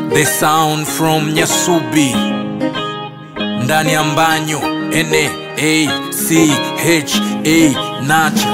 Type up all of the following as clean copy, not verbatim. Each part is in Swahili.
The sound from Nyasubi ndani ya Mbanyo N-A-C-H-A Nacha.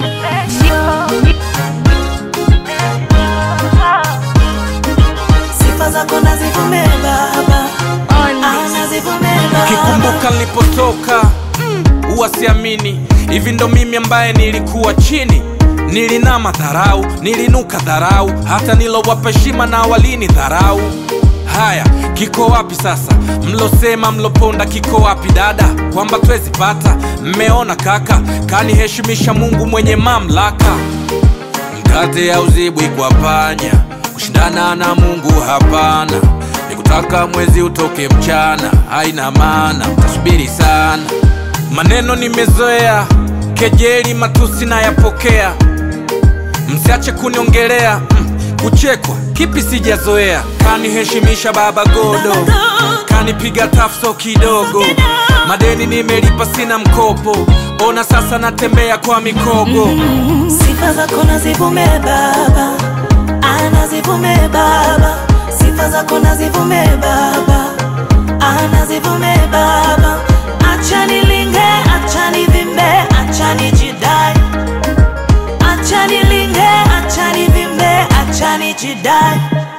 Sifa zako nazivume baba, nazivume baba. Kikumbuka nilipotoka huwa siamini, hivi ndo mimi ambaye nilikuwa chini. Nilinama dharau, nilinuka dharau, hata nilowapa heshima na walini dharau. Haya, kiko wapi sasa? Mlosema mloponda kiko wapi dada? Kwamba twezi pata, mmeona kaka, kaniheshimisha Mungu mwenye mamlaka. Mkate ya uzibwi kwa panya, kushindana na Mungu hapana. Nikutaka mwezi utoke mchana, haina maana, mtasubiri sana. Maneno nimezoea, kejeli matusi na yapokea. Msiache kuniongelea, kuchekwa kipi sijazoea. Kaniheshimisha baba godo, kanipiga tafso kidogo. Madeni nimelipa sina mkopo, ona sasa natembea kwa mikogo. Sifa zako nazivume baba, nazivume baba. Sifa zako nazivume baba, nazivume baba. Acha nilinge, acha nivimbe, acha nijidai. Acha nilinge, acha nivimbe, acha nijidai.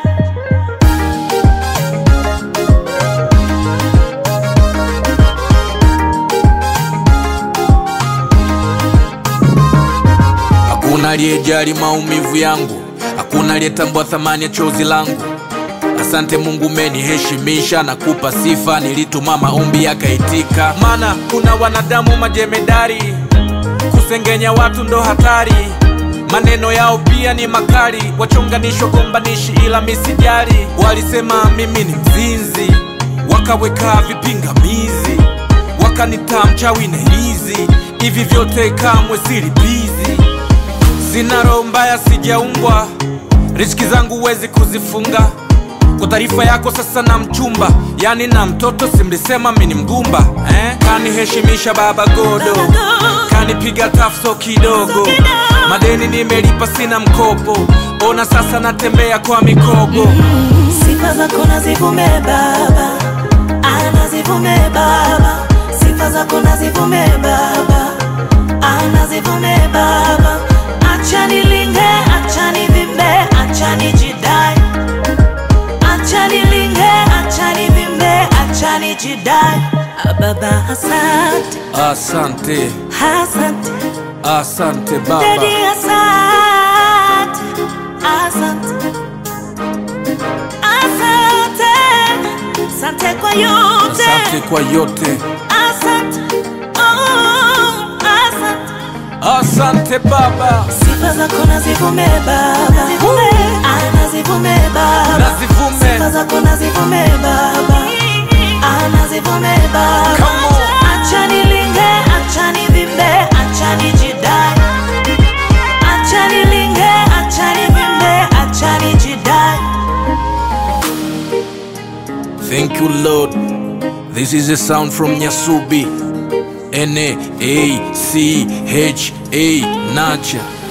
Hakuna aliyejali maumivu yangu, hakuna aliyetambua thamani ya chozi langu. Asante Mungu umeniheshimisha, na kupa sifa, nilituma maombi yakaitika. Maana kuna wanadamu majemedari, kusengenya watu ndo hatari. Maneno yao pia ni makali, wachonganisho gombanishi ila misijali. Walisema mimi ni mzinzi, wakaweka vipingamizi, wakanita mchawi na hizi. Hivi vyote kamwe silipizi. Sina roho mbaya, sijaumbwa, riziki zangu huwezi kuzifunga. Kwa taarifa yako sasa na mchumba, yani na mtoto simlisema mimi ni mgumba. Kaniheshimisha baba godo, kanipiga tafso kidogo. Madeni nimelipa sina mkopo, ona sasa natembea kwa mikogo. Sifa zako nazivume baba, nazivume baba. Sifa zako nazivume baba, nazivume baba. Acha nilinge, acha nivimbe, acha nijidai. Acha nilinge, acha nivimbe, acha nijidai. Baba asante, Asante, asante, asante baba. Daddy asante, asante, asante, asante kwa yote. Asante kwa yote. Asante, asante. Asante baba. Sifa zako nazivume baba, nazivume baba. Nazivume. Sifa zako nazivume baba, nazivume baba. Come on. Acha nilinge, acha nivimbe, acha nijidai. Acha nilinge, acha nivimbe, acha nijidai. Thank you Lord. This is a sound from Nyasubi N-A-C-H-A Nacha.